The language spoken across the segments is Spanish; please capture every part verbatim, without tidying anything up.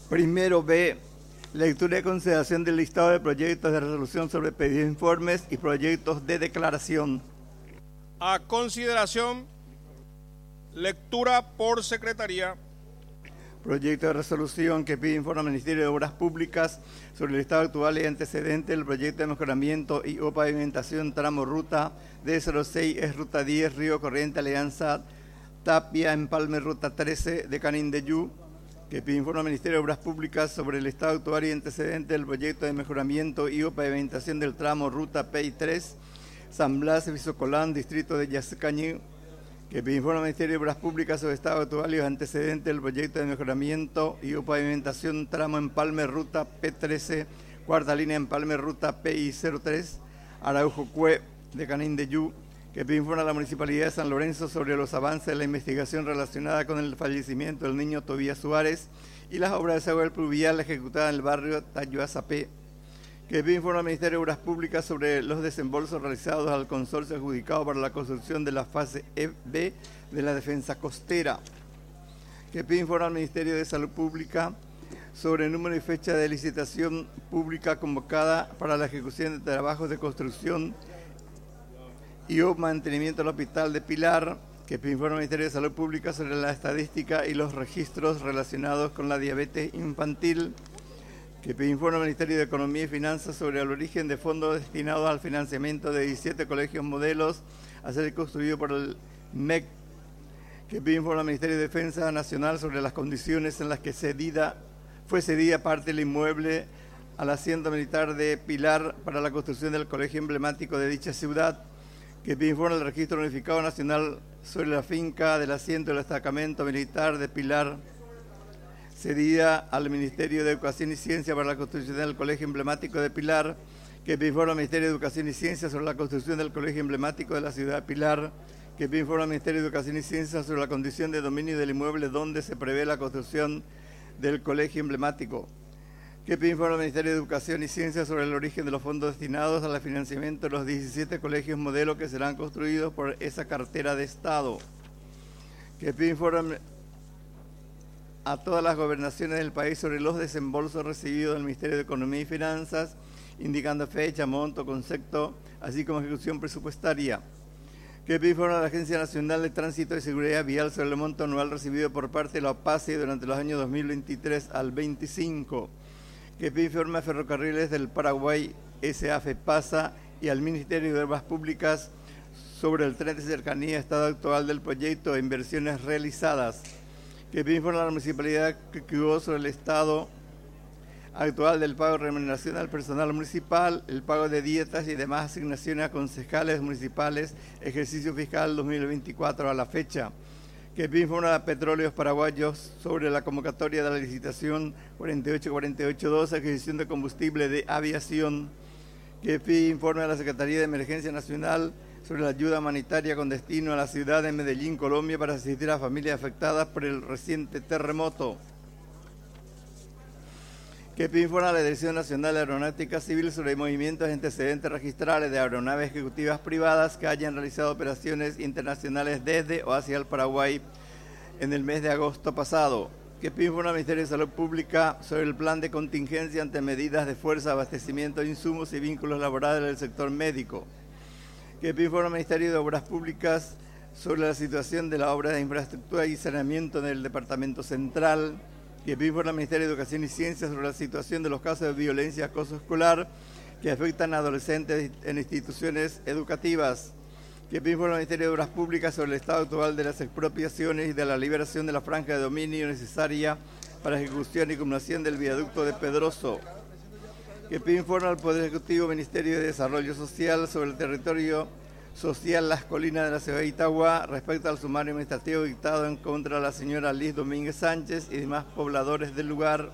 Primero B, lectura y consideración del listado de proyectos de resolución sobre pedidos de informes y proyectos de declaración. A consideración, lectura por secretaría. Proyecto de resolución que pide informe al Ministerio de Obras Públicas sobre el estado actual y antecedente del proyecto de mejoramiento y o pavimentación tramo ruta D cero seis es ruta diez, Río Corriente, Alianza Tapia, Empalme, ruta trece de Canindeyú, que pide informe al Ministerio de Obras Públicas sobre el estado actual y antecedente del proyecto de mejoramiento y o pavimentación del tramo ruta P I tres, San Blas, Visocolán, distrito de Yacecañí, que pide informe al Ministerio de Obras Públicas sobre el estado actual y los antecedentes del proyecto de mejoramiento y o pavimentación tramo Empalme, ruta P trece, cuarta línea Empalme, ruta P I cero tres, Araujo Cue de Canindeyú, que pide informe a la Municipalidad de San Lorenzo sobre los avances de la investigación relacionada con el fallecimiento del niño Tobías Suárez y las obras de desagüe pluvial ejecutadas en el barrio Tayuazapé, que pide informe al Ministerio de Obras Públicas sobre los desembolsos realizados al consorcio adjudicado para la construcción de la fase E B de la defensa costera, que pide informe al Ministerio de Salud Pública sobre el número y fecha de licitación pública convocada para la ejecución de trabajos de construcción y o mantenimiento del Hospital de Pilar, que pide informe al Ministerio de Salud Pública sobre la estadística y los registros relacionados con la diabetes infantil, que pide informe al Ministerio de Economía y Finanzas sobre el origen de fondos destinados al financiamiento de diecisiete colegios modelos a ser construidos por el M E C, que pide informe al Ministerio de Defensa Nacional sobre las condiciones en las que cedida, fue cedida parte del inmueble al asiento militar de Pilar para la construcción del colegio emblemático de dicha ciudad, que pide informe al Registro Unificado Nacional sobre la finca del asiento del destacamento militar de Pilar, cedida al Ministerio de Educación y Ciencia para la construcción del Colegio Emblemático de Pilar, que pide informe al Ministerio de Educación y Ciencia sobre la construcción del Colegio Emblemático de la ciudad de Pilar, que pide informe al Ministerio de Educación y Ciencia sobre la condición de dominio del inmueble donde se prevé la construcción del Colegio Emblemático, que pide informe al Ministerio de Educación y Ciencia sobre el origen de los fondos destinados al financiamiento de los diecisiete colegios modelo que serán construidos por esa cartera de Estado, que pide informe a todas las gobernaciones del país sobre los desembolsos recibidos del Ministerio de Economía y Finanzas, indicando fecha, monto, concepto, así como ejecución presupuestaria, que pide informe a la Agencia Nacional de Tránsito y Seguridad Vial sobre el monto anual recibido por parte de la OPACE durante los años dos mil veintitrés al veinticinco, que pide informe a Ferrocarriles del Paraguay, S A FEPASA, y al Ministerio de Obras Públicas sobre el tren de cercanía, estado actual del proyecto e inversiones realizadas, que pide informe a la Municipalidad que quedó sobre el estado actual del pago de remuneración al personal municipal, el pago de dietas y demás asignaciones a concejales municipales, ejercicio fiscal dos mil veinticuatro a la fecha, que pide informe a Petróleos Paraguayos sobre la convocatoria de la licitación cuarenta y ocho cuarenta y ocho dos, adquisición de combustible de aviación, que pide informe a la Secretaría de Emergencia Nacional sobre la ayuda humanitaria con destino a la ciudad de Medellín, Colombia, para asistir a familias afectadas por el reciente terremoto, que pide informe a la Dirección Nacional de Aeronáutica Civil sobre movimientos y antecedentes registrales de aeronaves ejecutivas privadas que hayan realizado operaciones internacionales desde o hacia el Paraguay en el mes de agosto pasado, que pide informe al Ministerio de Salud Pública sobre el plan de contingencia ante medidas de fuerza, abastecimiento de insumos y vínculos laborales del sector médico, que pide informe al Ministerio de Obras Públicas sobre la situación de la obra de infraestructura y saneamiento en el Departamento Central, que pide informe al Ministerio de Educación y Ciencia sobre la situación de los casos de violencia y acoso escolar que afectan a adolescentes en instituciones educativas, que pide informe al Ministerio de Obras Públicas sobre el estado actual de las expropiaciones y de la liberación de la franja de dominio necesaria para ejecución y culminación del viaducto de Pedroso, que pide informe al Poder Ejecutivo, Ministerio de Desarrollo Social sobre el territorio social Las Colinas de la ciudad de Itagua respecto al sumario administrativo dictado en contra de la señora Liz Domínguez Sánchez y demás pobladores del lugar,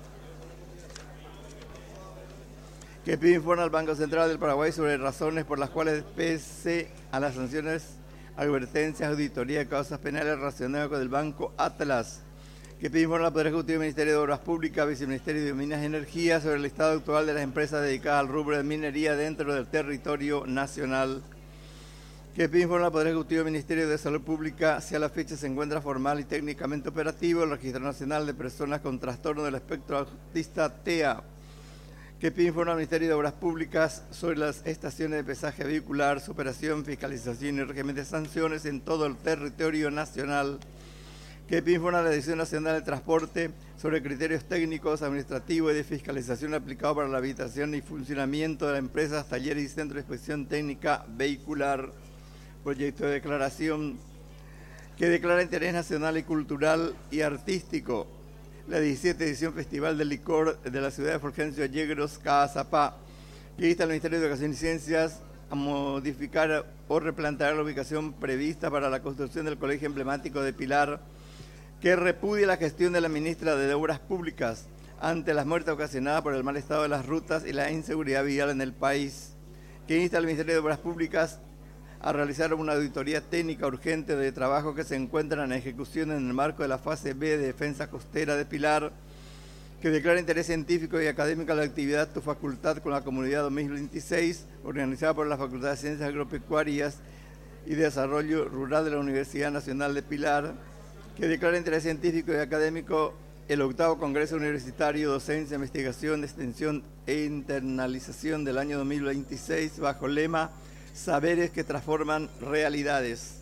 que pide informe al Banco Central del Paraguay sobre razones por las cuales, pese a las sanciones, advertencias, auditoría de causas penales relacionadas con el Banco Atlas, que pide informe al Poder Ejecutivo, Ministerio de Obras Públicas, Viceministerio de Minas y Energía sobre el estado actual de las empresas dedicadas al rubro de minería dentro del territorio nacional, Que pide informe al Poder Ejecutivo del Ministerio de Salud Pública si a la fecha se encuentra formal y técnicamente operativo el Registro Nacional de Personas con Trastorno del Espectro Autista T E A. Que pide informe al Ministerio de Obras Públicas sobre las estaciones de pesaje vehicular, su operación, fiscalización y régimen de sanciones en todo el territorio nacional. Que pide informe a la Dirección Nacional de Transporte sobre criterios técnicos, administrativos y de fiscalización aplicados para la habilitación y funcionamiento de las empresas, talleres y centros de inspección técnica vehicular. Proyecto de declaración que declara interés nacional y cultural y artístico la diecisiete edición Festival del Licor de la ciudad de Fulgencio Yegros, Caazapá, que insta al Ministerio de Educación y Ciencias a modificar o replantear la ubicación prevista para la construcción del colegio emblemático de Pilar, que repudia la gestión de la ministra de Obras Públicas ante las muertes ocasionadas por el mal estado de las rutas y la inseguridad vial en el país, que insta al Ministerio de Obras Públicas a realizar una auditoría técnica urgente de trabajo que se encuentran en ejecución en el marco de la fase B de defensa costera de Pilar, que declara interés científico y académico la actividad Tu Facultad con la Comunidad dos mil veintiséis, organizada por la Facultad de Ciencias Agropecuarias y de Desarrollo Rural de la Universidad Nacional de Pilar, que declara interés científico y académico el octavo Congreso Universitario Docencia, Investigación, Extensión e Internalización del año dos mil veintiséis bajo lema Saberes que transforman realidades,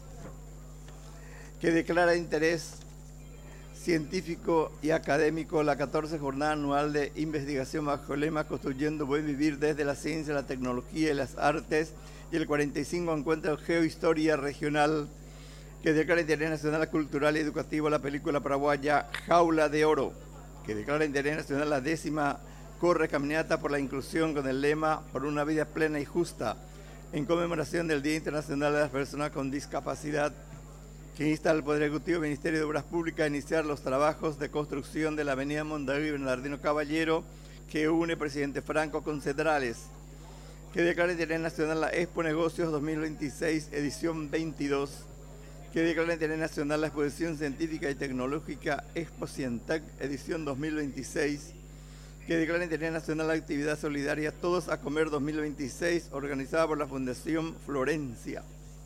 que declara interés científico y académico la catorce Jornada Anual de Investigación bajo lema Construyendo Buen Vivir desde la Ciencia, la Tecnología y las Artes, y el cuarenta y cinco Encuentro Geohistoria Regional, que declara interés nacional, cultural y educativo la película paraguaya Jaula de Oro, que declara interés nacional la décima Corre Caminata por la Inclusión con el lema Por una vida plena y justa, en conmemoración del Día Internacional de las Personas con Discapacidad, que insta al Poder Ejecutivo y Ministerio de Obras Públicas a iniciar los trabajos de construcción de la avenida Mondavi Bernardino Caballero, que une Presidente Franco con Cedrales, que declara interés nacional la Expo Negocios dos mil veintiséis, edición veintidós, que declara interés nacional la Exposición Científica y Tecnológica Expo Cientec, edición dos mil veintiséis, que declara interés nacional la actividad solidaria Todos a Comer dos mil veintiséis, organizada por la Fundación Florencia,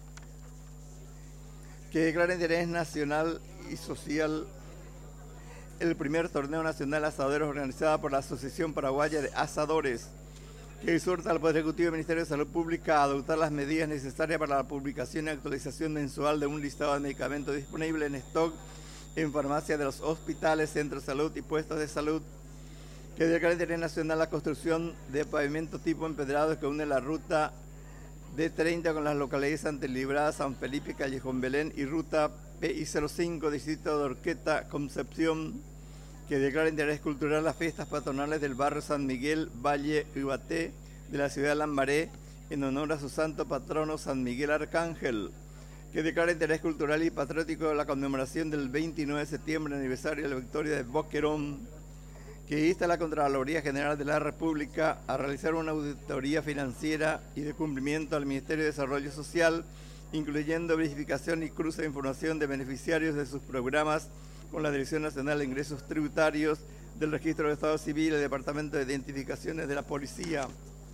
que declara interés nacional y social el primer torneo nacional de asaderos organizado por la Asociación Paraguaya de Asadores, que exhorta al Poder Ejecutivo y Ministerio de Salud Pública a adoptar las medidas necesarias para la publicación y actualización mensual de un listado de medicamentos disponibles en stock en farmacias de los hospitales, centros de salud y puestos de salud, que declara interés nacional la construcción de pavimento tipo empedrado que une la ruta D treinta con las localidades Santa Librada, San Felipe, Callejón Belén y ruta P I cero cinco, distrito de Orqueta, Concepción, que declara interés cultural las fiestas patronales del barrio San Miguel, Valle Ubaté, de la ciudad de Lambaré, en honor a su santo patrono San Miguel Arcángel, que declara interés cultural y patriótico la conmemoración del veintinueve de septiembre, aniversario de la victoria de Boquerón, que insta a la Contraloría General de la República a realizar una auditoría financiera y de cumplimiento al Ministerio de Desarrollo Social, incluyendo verificación y cruce de información de beneficiarios de sus programas con la Dirección Nacional de Ingresos Tributarios, del Registro de Estado Civil y el Departamento de Identificaciones de la Policía,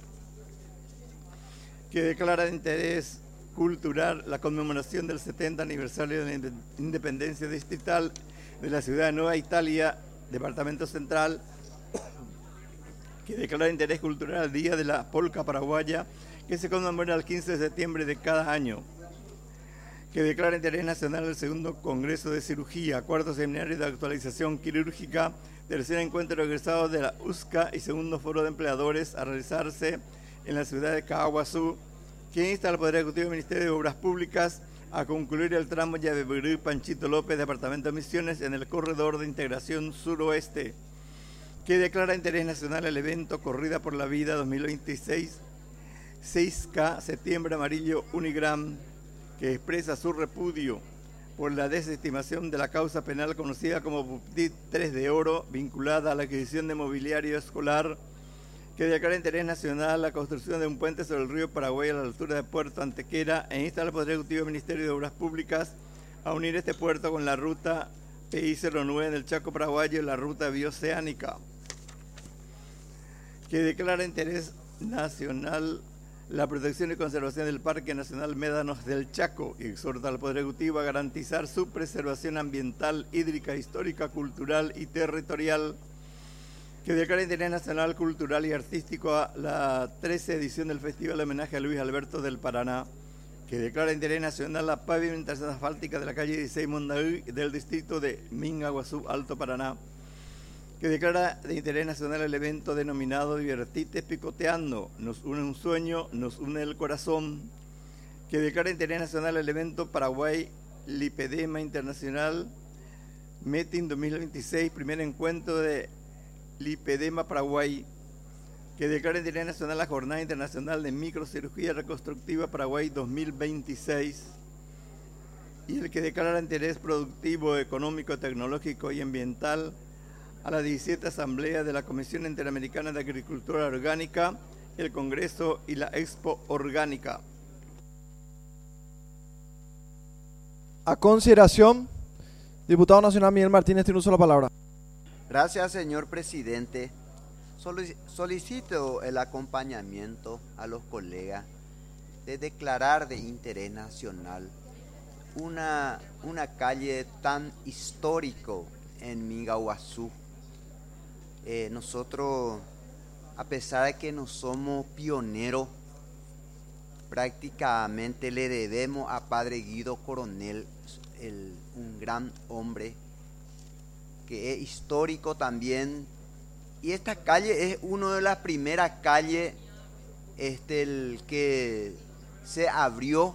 que declara de interés cultural la conmemoración del setenta aniversario de la Independencia Distrital de la ciudad de Nueva Italia, Departamento Central, que declara de interés cultural el Día de la Polca Paraguaya, que se conmemora el quince de septiembre de cada año, que declara interés nacional el segundo Congreso de Cirugía, cuarto Seminario de Actualización Quirúrgica, tercer encuentro egresado de la U S C A y segundo Foro de Empleadores a realizarse en la ciudad de Caguazú, que insta al Poder Ejecutivo y Ministerio de Obras Públicas a concluir el tramo Yabeburí-Panchito López, Departamento de Misiones, en el Corredor de Integración Suroeste, que declara interés nacional el evento Corrida por la Vida dos mil veintiséis, seis K, Septiembre Amarillo Unigram, que expresa su repudio por la desestimación de la causa penal conocida como Puptit tres de Oro, vinculada a la adquisición de mobiliario escolar, que declara interés nacional la construcción de un puente sobre el río Paraguay a la altura de Puerto Antequera e insta al Poder Ejecutivo y Ministerio de Obras Públicas a unir este puerto con la ruta P I cero nueve del Chaco Paraguayo y la ruta bioceánica, que declara interés nacional la protección y conservación del Parque Nacional Médanos del Chaco y exhorta al Poder Ejecutivo a garantizar su preservación ambiental, hídrica, histórica, cultural y territorial. Que declara interés nacional, cultural y artístico a la trece edición del Festival de Homenaje a Luis Alberto del Paraná. Que declara interés nacional la pavimentación asfáltica de la calle dieciséis Mondaí del distrito de Mingaguazú, Alto Paraná. Que declara de interés nacional el evento denominado Divertite Picoteando, nos une un sueño, nos une el corazón. Que declara de interés nacional el evento Paraguay Lipedema Internacional Meeting dos mil veintiséis, primer encuentro de Lipedema Paraguay. Que declara de interés nacional la Jornada Internacional de Microcirugía Reconstructiva Paraguay dos mil veintiséis. Y el que declara de interés productivo, económico, tecnológico y ambiental a la diecisiete Asamblea de la Comisión Interamericana de Agricultura Orgánica, el Congreso y la Expo Orgánica. A consideración, diputado nacional Miguel Martínez tiene uso de la palabra. Gracias, señor presidente. Solicito el acompañamiento a los colegas de declarar de interés nacional una, una calle tan histórico en Mingaguazú. Eh, nosotros, a pesar de que no somos pioneros, prácticamente le debemos a Padre Guido Coronel, el, un gran hombre que es histórico también. Y esta calle es una de las primeras calles este, el que se abrió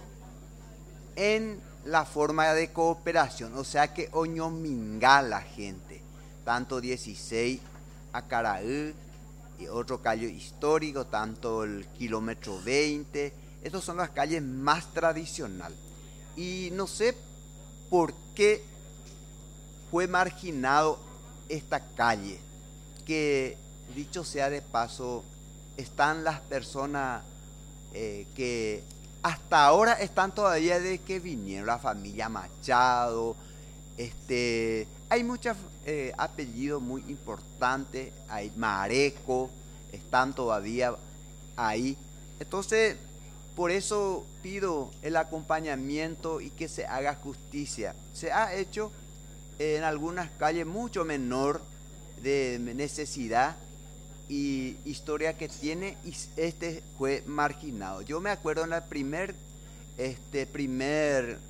en la forma de cooperación, o sea que oñominga la gente, tanto dieciséis Acaraú y otro calle histórico, tanto el kilómetro veinte, estas son las calles más tradicionales. Y no sé por qué fue marginado esta calle, que dicho sea de paso, están las personas eh, que hasta ahora están todavía de que vinieron, la familia Machado, este, hay muchos eh, apellidos muy importantes, hay Mareco, están todavía ahí. Entonces, por eso pido el acompañamiento y que se haga justicia. Se ha hecho en algunas calles mucho menor de necesidad y historia que tiene, y este fue marginado. Yo me acuerdo en el primer, este primer,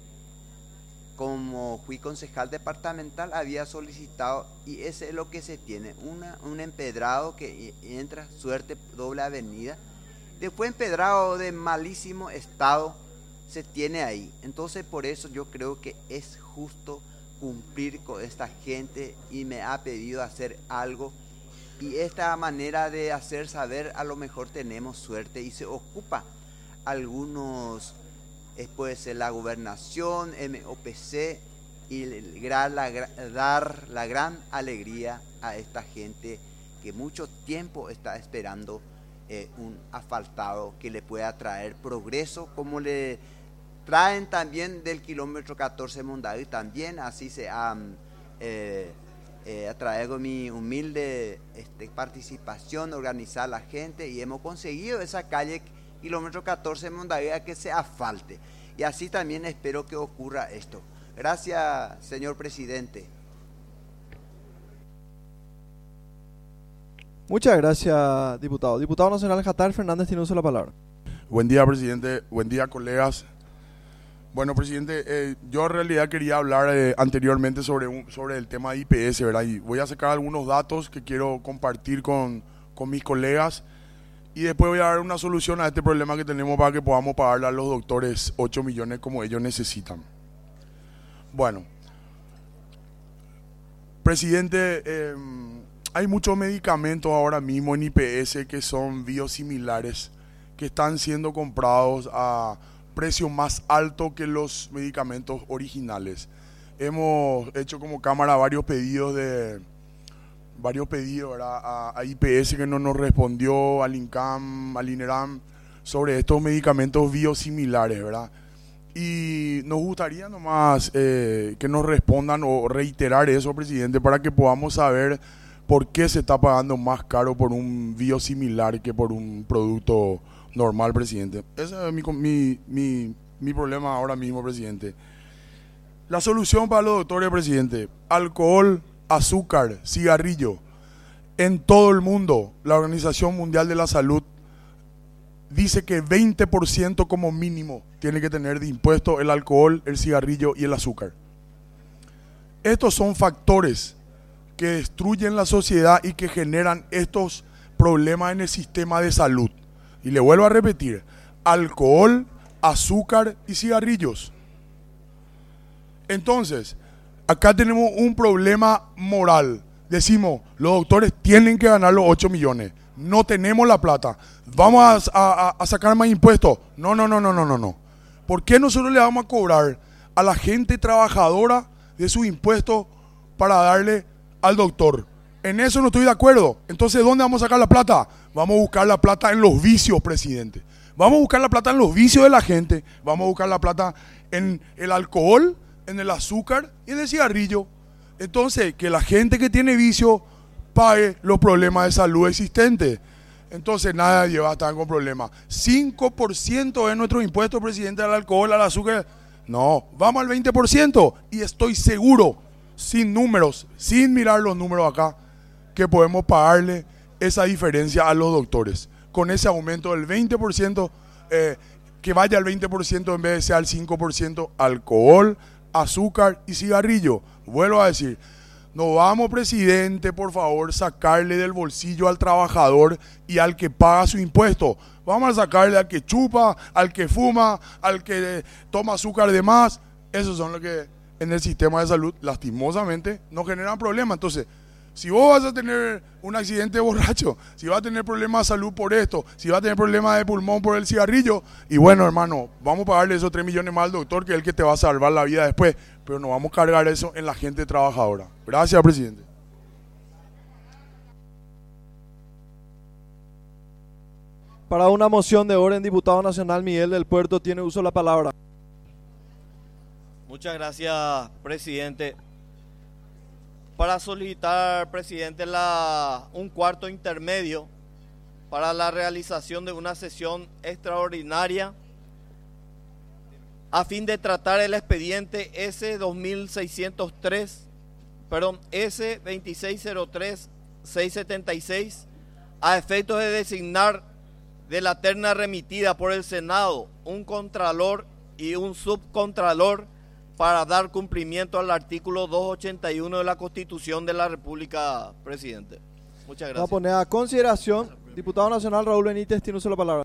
como fui concejal departamental, había solicitado, y ese es lo que se tiene, una, un empedrado que entra, suerte, doble avenida, después empedrado de malísimo estado se tiene ahí. Entonces por eso yo creo que es justo cumplir con esta gente y me ha pedido hacer algo, y esta manera de hacer saber, a lo mejor tenemos suerte y se ocupa algunos, eh, puede ser la gobernación, M O P C, y la, la, dar la gran alegría a esta gente que mucho tiempo está esperando eh, un asfaltado que le pueda traer progreso, como le traen también del kilómetro catorce Mondaí, también así se ha eh, eh, traído mi humilde este, participación, organizar a la gente, y hemos conseguido esa calle kilómetro catorce Mondaí a que se asfalte, y así también espero que ocurra esto. Gracias, señor presidente. Muchas gracias, diputado. Diputado nacional Jatar Fernández tiene uso de la palabra. Buen día, presidente. Buen día, colegas. Bueno, presidente, eh, yo en realidad quería hablar eh, anteriormente sobre, un, sobre el tema de I P S, ¿verdad? Y voy a sacar algunos datos que quiero compartir con, con mis colegas, y después voy a dar una solución a este problema que tenemos para que podamos pagarle a los doctores ocho millones como ellos necesitan. Bueno, presidente, eh, hay muchos medicamentos ahora mismo en I P S que son biosimilares, que están siendo comprados a precio más alto que los medicamentos originales. Hemos hecho como cámara varios pedidos de varios pedidos ¿verdad? A, a I P S que no nos respondió, al INCAM, al INERAM, sobre estos medicamentos biosimilares, ¿verdad? Y nos gustaría nomás eh, que nos respondan o reiterar eso, presidente, para que podamos saber ¿por qué se está pagando más caro por un biosimilar que por un producto normal, presidente? Ese es mi, mi, mi, mi problema ahora mismo, presidente. La solución para los doctores, presidente: alcohol, azúcar, cigarrillo. En todo el mundo, la Organización Mundial de la Salud dice que veinte por ciento como mínimo tiene que tener de impuesto el alcohol, el cigarrillo y el azúcar. Estos son factores que destruyen la sociedad y que generan estos problemas en el sistema de salud. Y le vuelvo a repetir: alcohol, azúcar y cigarrillos. Entonces, acá tenemos un problema moral. Decimos, los doctores tienen que ganar los ocho millones. No tenemos la plata. Vamos a, a, a sacar más impuestos. No, no, no, no, no, no, no. ¿Por qué nosotros le vamos a cobrar a la gente trabajadora de sus impuestos para darle al doctor? En eso no estoy de acuerdo. Entonces, ¿dónde vamos a sacar la plata? Vamos a buscar la plata en los vicios, presidente. Vamos a buscar la plata en los vicios de la gente. Vamos a buscar la plata en el alcohol, en el azúcar y en el cigarrillo. Entonces, que la gente que tiene vicio pague los problemas de salud existentes. Entonces, nadie va a estar con problemas. cinco por ciento de nuestros impuestos, presidente, al alcohol, al azúcar. No, vamos al veinte por ciento. Y estoy seguro, sin números, sin mirar los números acá, que podemos pagarle esa diferencia a los doctores. Con ese aumento del veinte por ciento, eh, que vaya al veinte por ciento en vez de ser al cinco por ciento alcohol, azúcar y cigarrillo. Vuelvo a decir, no vamos, presidente, por favor, sacarle del bolsillo al trabajador y al que paga su impuesto. Vamos a sacarle al que chupa, al que fuma, al que toma azúcar de más. Esos son los que en el sistema de salud, lastimosamente, no generan problemas. Entonces, si vos vas a tener un accidente borracho, si vas a tener problemas de salud por esto, si vas a tener problemas de pulmón por el cigarrillo, y bueno, hermano, vamos a pagarle esos tres millones más al doctor, que es el que te va a salvar la vida después, pero no vamos a cargar eso en la gente trabajadora. Gracias, presidente. Para una moción de orden, diputado nacional Miguel del Puerto tiene uso de la palabra. Muchas gracias, presidente. Para solicitar, presidente, la, un cuarto intermedio para la realización de una sesión extraordinaria a fin de tratar el expediente S dos mil seiscientos tres, perdón, S veintiséis cero tres seiscientos setenta y seis, a efectos de designar de la terna remitida por el Senado un contralor y un subcontralor para dar cumplimiento al artículo doscientos ochenta y uno de la Constitución de la República, presidente. Muchas gracias. Vamos a poner a consideración. Diputado nacional Raúl Benítez tiene uso de la palabra.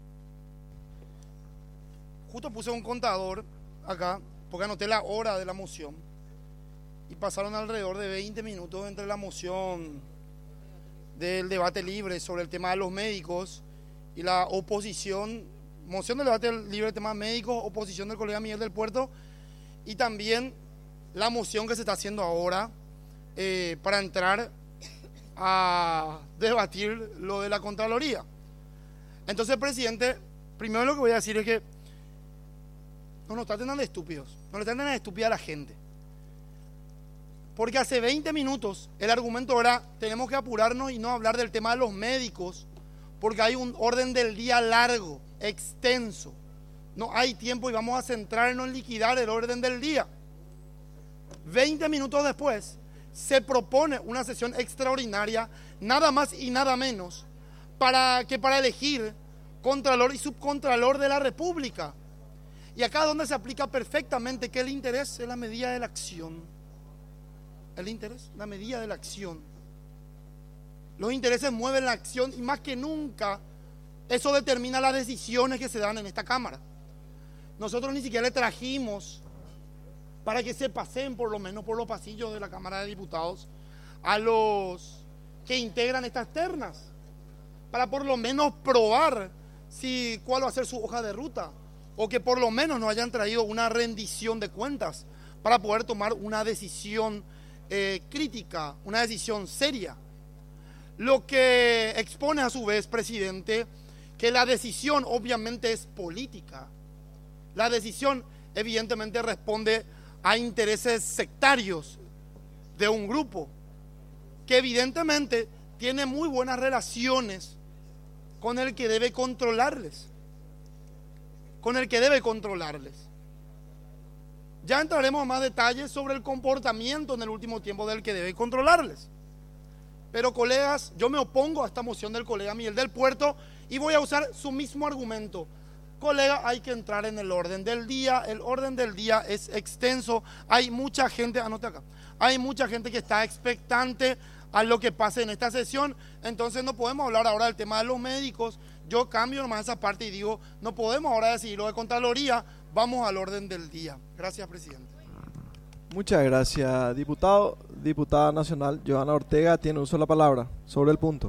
Justo puse un contador acá, porque anoté la hora de la moción, y pasaron alrededor de veinte minutos entre la moción del debate libre sobre el tema de los médicos y la oposición, moción del debate libre del tema médicos, oposición del colega Miguel del Puerto, y también la moción que se está haciendo ahora eh, para entrar a debatir lo de la Contraloría. Entonces, presidente, primero lo que voy a decir es que no nos traten de estúpidos, no le traten de estúpida a la gente. Porque hace veinte minutos el argumento era, tenemos que apurarnos y no hablar del tema de los médicos, porque hay un orden del día largo, extenso. No hay tiempo y vamos a centrarnos en liquidar el orden del día. veinte minutos después, se propone una sesión extraordinaria, nada más y nada menos, para que para elegir Contralor y Subcontralor de la República. Y acá es donde se aplica perfectamente que el interés es la medida de la acción. El interés, la medida de la acción. Los intereses mueven la acción y más que nunca eso determina las decisiones que se dan en esta Cámara. Nosotros ni siquiera le trajimos para que se pasen por lo menos por los pasillos de la Cámara de Diputados a los que integran estas ternas, para por lo menos probar si cuál va a ser su hoja de ruta, o que por lo menos nos hayan traído una rendición de cuentas para poder tomar una decisión eh, crítica, una decisión seria. Lo que expone a su vez, presidente, que la decisión obviamente es política. La decisión evidentemente responde a intereses sectarios de un grupo. que evidentemente tiene muy buenas relaciones con el que debe controlarles, con el que debe controlarles. Ya entraremos a más detalles sobre el comportamiento en el último tiempo del que debe controlarles. Pero colegas, yo me opongo a esta moción del colega Miguel del Puerto y voy a usar su mismo argumento. Colega, hay que entrar en el orden del día, el orden del día es extenso, hay mucha gente, anote acá, hay mucha gente que está expectante a lo que pase en esta sesión, entonces no podemos hablar ahora del tema de los médicos. Yo cambio nomás esa parte y digo, no podemos ahora decidir lo de Contraloría, vamos al orden del día. Gracias, presidente. Muchas gracias, diputado. Diputada nacional Johanna Ortega tiene uso de la palabra sobre el punto.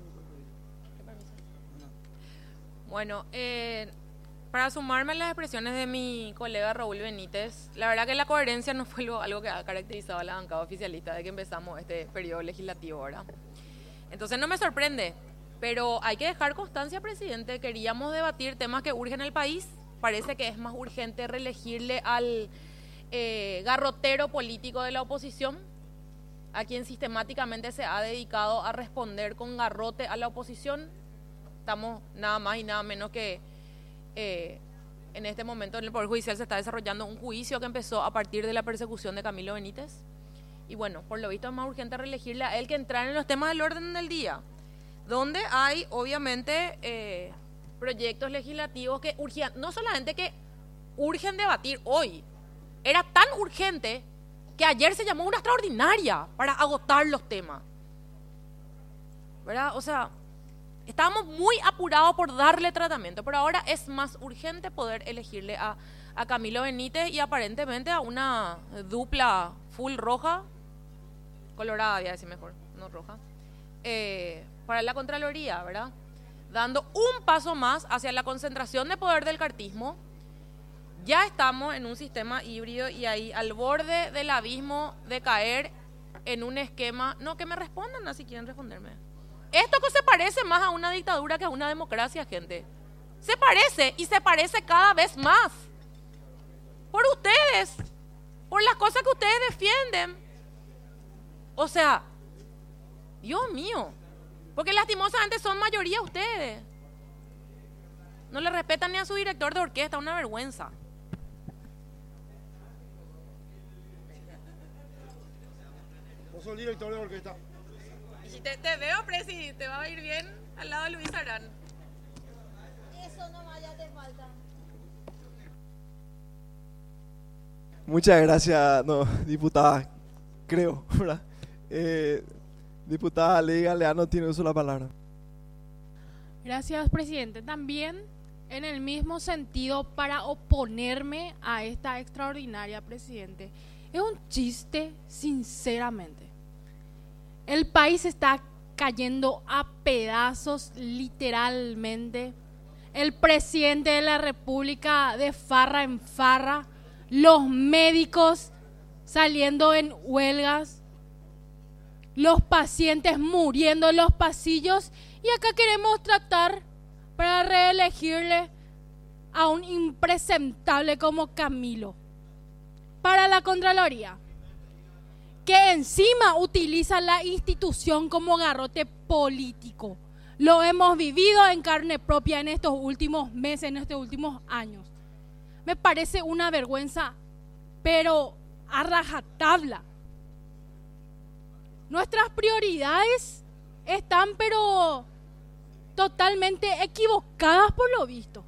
Bueno, eh, para sumarme a las expresiones de mi colega Raúl Benítez, la verdad que la coherencia no fue lo, algo que ha caracterizado a la bancada oficialista de que empezamos este periodo legislativo ahora. Entonces no me sorprende, pero hay que dejar constancia, presidente. Queríamos debatir temas que urgen al país. Parece que es más urgente reelegirle al eh, garrotero político de la oposición, a quien sistemáticamente se ha dedicado a responder con garrote a la oposición. Estamos nada más y nada menos que eh, en este momento en el Poder Judicial se está desarrollando un juicio que empezó a partir de la persecución de Camilo Benítez. Y bueno, por lo visto es más urgente reelegirle a él que entrar en los temas del orden del día, donde hay obviamente eh, proyectos legislativos que urgían, no solamente que urgen debatir hoy, era tan urgente que ayer se llamó una extraordinaria para agotar los temas, ¿verdad? O sea, estábamos muy apurados por darle tratamiento, pero ahora es más urgente poder elegirle a, a Camilo Benítez y aparentemente a una dupla full roja, colorada, voy a decir mejor, no roja, eh, para la Contraloría, ¿verdad? Dando un paso más hacia la concentración de poder del cartismo. Ya estamos en un sistema híbrido y ahí al borde del abismo de caer en un esquema. No, que me respondan así quieren responderme. Esto que se parece más a una dictadura que a una democracia, gente. Se parece y se parece cada vez más. Por ustedes, por las cosas que ustedes defienden. O sea, Dios mío, porque lastimosamente son mayoría ustedes. No le respetan ni a su director de orquesta, una vergüenza. Vos sos el director de orquesta. Te, te veo, Presi, te va a ir bien al lado de Luis Arán. Eso nomás ya te falta. Muchas gracias, no, diputada, creo, ¿verdad? Eh, diputada Leiga Leano tiene uso de la palabra. Gracias, presidente. También en el mismo sentido, para oponerme a esta extraordinaria, presidente, es un chiste, sinceramente. El país está cayendo a pedazos, literalmente. El presidente de la República de farra en farra, los médicos saliendo en huelgas, los pacientes muriendo en los pasillos, y acá queremos tratar para reelegirle a un impresentable como Camilo para la Contraloría, que encima utiliza la institución como garrote político. Lo hemos vivido en carne propia en estos últimos meses, en estos últimos años. Me parece una vergüenza, pero a rajatabla. Nuestras prioridades están, pero totalmente equivocadas por lo visto.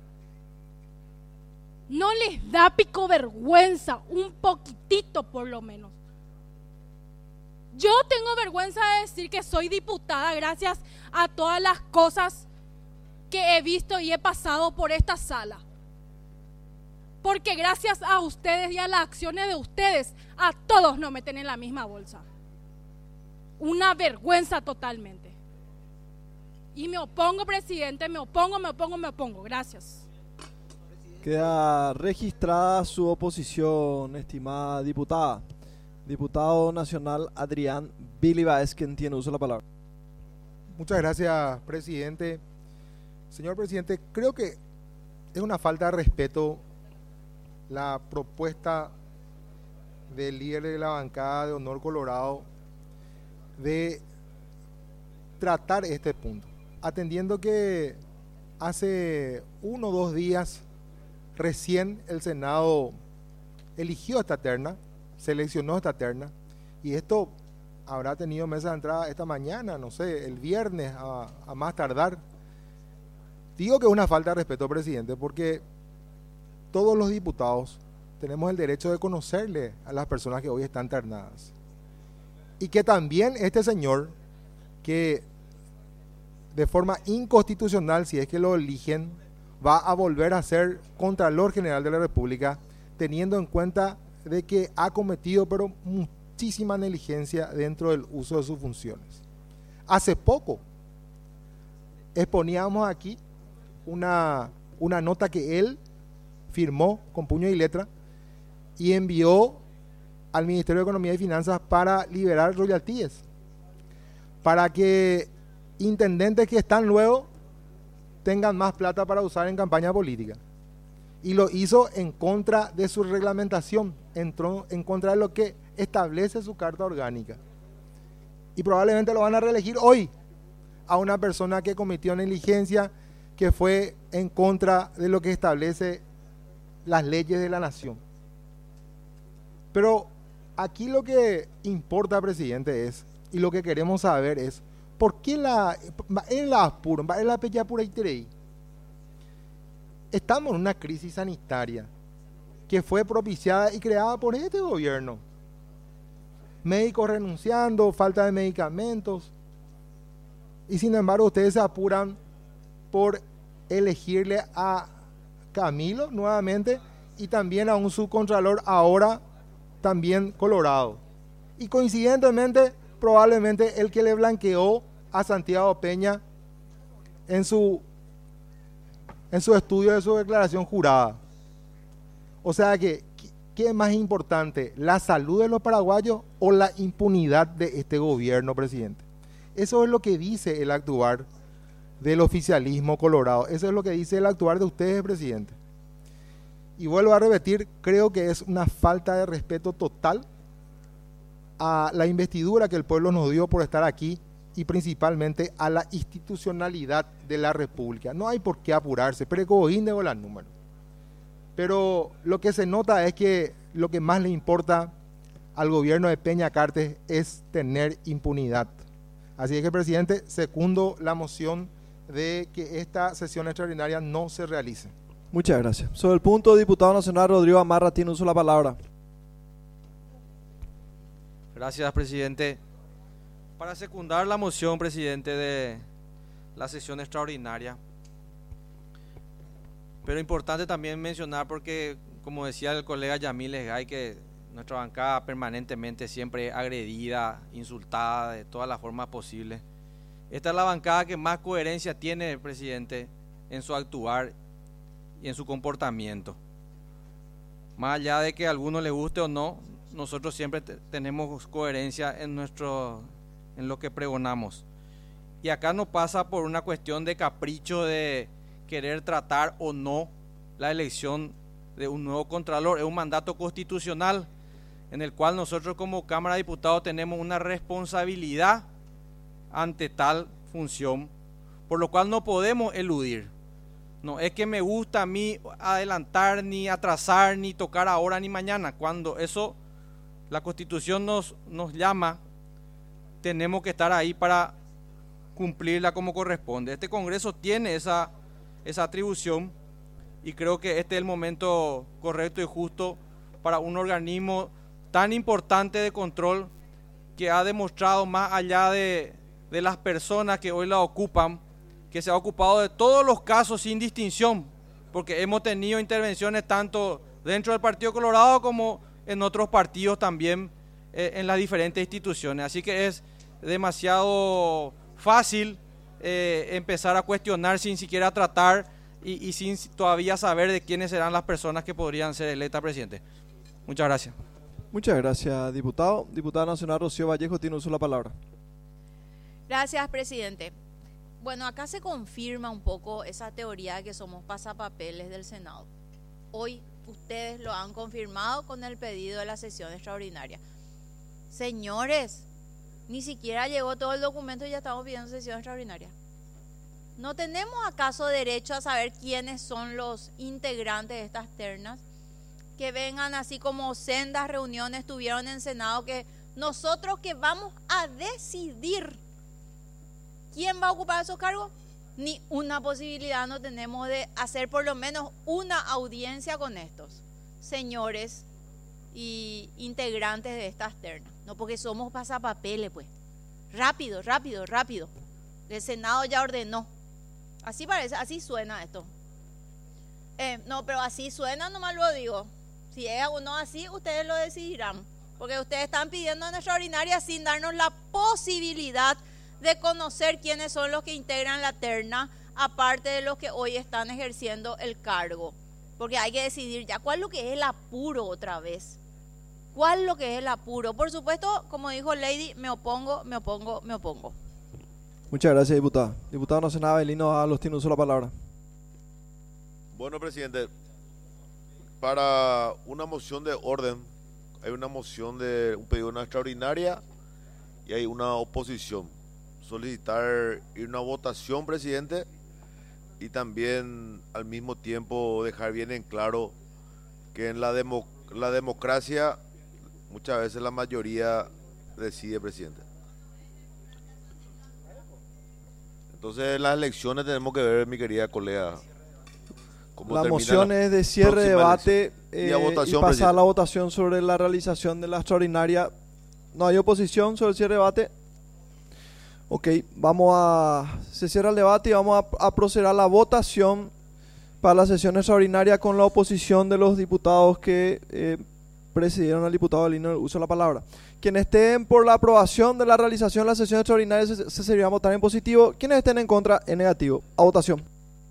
No les da pico vergüenza, un poquitito por lo menos. Yo tengo vergüenza de decir que soy diputada gracias a todas las cosas que he visto y he pasado por esta sala. Porque gracias a ustedes y a las acciones de ustedes, a todos nos meten en la misma bolsa. Una vergüenza totalmente. Y me opongo, presidente, me opongo, me opongo, me opongo. Gracias. Queda registrada su oposición, estimada diputada. Diputado nacional Adrián Billy Báez, quien tiene uso de la palabra. Muchas gracias, presidente. Señor presidente, creo que es una falta de respeto la propuesta del líder de la bancada de Honor Colorado de tratar este punto, atendiendo que hace uno o dos días recién el Senado eligió esta terna, seleccionó esta terna, y esto habrá tenido mesa de entrada esta mañana, no sé, el viernes a, a más tardar. Digo que es una falta de respeto, presidente, porque todos los diputados tenemos el derecho de conocerle a las personas que hoy están ternadas. Y que también este señor, que de forma inconstitucional, si es que lo eligen, va a volver a ser Contralor General de la República, teniendo en cuenta de que ha cometido pero muchísima negligencia dentro del uso de sus funciones. Hace poco exponíamos aquí una, una nota que él firmó con puño y letra y envió al Ministerio de Economía y Finanzas para liberar royalties, para que intendentes que están luego tengan más plata para usar en campaña política. Y lo hizo en contra de su reglamentación, entró en contra de lo que establece su carta orgánica. Y probablemente lo van a reelegir hoy a una persona que cometió negligencia, que fue en contra de lo que establece las leyes de la nación. Pero aquí lo que importa, presidente, es, y lo que queremos saber es, ¿por qué la, en la apuro, en la pecha pura y estamos en una crisis sanitaria que fue propiciada y creada por este gobierno? Médicos renunciando, falta de medicamentos, y sin embargo ustedes se apuran por elegirle a Camilo nuevamente y también a un subcontralor ahora también colorado. Y coincidentemente, probablemente el que le blanqueó a Santiago Peña en su, en su estudio de su declaración jurada. O sea que, ¿qué es más importante? ¿La salud de los paraguayos o la impunidad de este gobierno, presidente? Eso es lo que dice el actuar del oficialismo colorado. Eso es lo que dice el actuar de ustedes, presidente. Y vuelvo a repetir, creo que es una falta de respeto total a la investidura que el pueblo nos dio por estar aquí y principalmente a la institucionalidad de la República. No hay por qué apurarse, pero coginde o la número. Pero lo que se nota es que lo que más le importa al gobierno de Peña Cartes es tener impunidad. Así es que, presidente, secundo la moción de que esta sesión extraordinaria no se realice. Muchas gracias. Sobre el punto, diputado nacional Rodrigo Amarra tiene uso de la palabra. Gracias, presidente. Para secundar la moción, presidente, de la sesión extraordinaria, pero importante también mencionar porque, como decía el colega Yamil Esgay, que nuestra bancada permanentemente siempre agredida, insultada de todas las formas posibles. Esta es la bancada que más coherencia tiene, presidente, en su actuar y en su comportamiento. Más allá de que a algunos les guste o no, nosotros siempre tenemos coherencia en nuestro, en lo que pregonamos. Y acá no pasa por una cuestión de capricho de querer tratar o no la elección de un nuevo contralor. Es un mandato constitucional en el cual nosotros como Cámara de Diputados tenemos una responsabilidad ante tal función, por lo cual no podemos eludir. No es que me gusta a mí adelantar, ni atrasar, ni tocar ahora ni mañana. Cuando eso, la Constitución nos, nos llama, tenemos que estar ahí para cumplirla como corresponde. Este Congreso tiene esa, esa atribución y creo que este es el momento correcto y justo para un organismo tan importante de control que ha demostrado, más allá de, de las personas que hoy la ocupan, que se ha ocupado de todos los casos sin distinción, porque hemos tenido intervenciones tanto dentro del Partido Colorado como en otros partidos también, eh, en las diferentes instituciones. Así que es demasiado fácil eh, empezar a cuestionar sin siquiera tratar y, y sin todavía saber de quiénes serán las personas que podrían ser electas, presidente. Muchas gracias. Muchas gracias, diputado. Diputada nacional Rocío Vallejo tiene uso de la palabra. Gracias, presidente. Bueno, acá se confirma un poco esa teoría de que somos pasapapeles del Senado. Hoy ustedes lo han confirmado con el pedido de la sesión extraordinaria. Señores, Ni siquiera llegó todo el documento y ya estamos pidiendo sesión extraordinaria. ¿No tenemos acaso derecho a saber quiénes son los integrantes de estas ternas? Que vengan así como sendas reuniones tuvieron en Senado, que nosotros que vamos a decidir quién va a ocupar esos cargos, ni una posibilidad no tenemos de hacer por lo menos una audiencia con estos señores y integrantes de estas ternas. No, porque somos pasapapeles, pues. Rápido, rápido, rápido. El Senado ya ordenó. Así parece, así suena esto. Eh, no, pero así suena, nomás lo digo. Si es o no así, ustedes lo decidirán. Porque ustedes están pidiendo en extraordinaria sin darnos la posibilidad de conocer quiénes son los que integran la terna, aparte de los que hoy están ejerciendo el cargo. Porque hay que decidir ya cuál es lo que es el apuro otra vez. ¿Cuál es lo que es el apuro? Por supuesto, como dijo Lady, me opongo, me opongo, me opongo. Muchas gracias, diputada. Diputado Nacional Abelino Agostín, uso la palabra. Bueno, presidente, para una moción de orden, hay una moción de un pedido de una extraordinaria y hay una oposición. Solicitar ir a una votación, presidente, y también al mismo tiempo dejar bien en claro que en la, demo, la democracia muchas veces la mayoría decide, presidente. Entonces en las elecciones tenemos que ver, mi querida colega, cómo la termina moción la es de cierre de debate eh, y, y votación, pasar presidente. a la votación sobre la realización de la extraordinaria. No hay oposición sobre el cierre de debate. Ok, vamos a... Se cierra el debate y vamos a, a proceder a la votación para la sesión extraordinaria con la oposición de los diputados que eh, presidieron al diputado Abelino. Uso la palabra. Quienes estén por la aprobación de la realización de la sesión extraordinaria se, se servirá a votar en positivo. Quienes estén en contra, en negativo. A votación.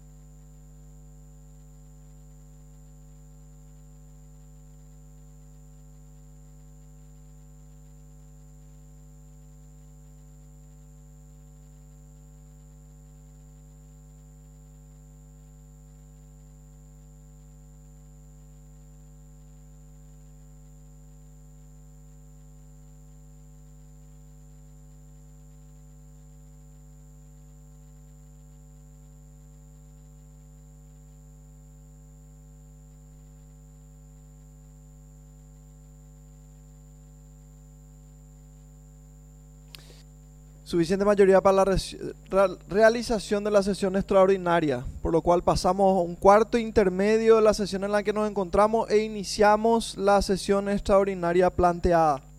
Suficiente mayoría para la re re realización de la sesión extraordinaria, por lo cual pasamos a un cuarto intermedio de la sesión en la que nos encontramos e iniciamos la sesión extraordinaria planteada.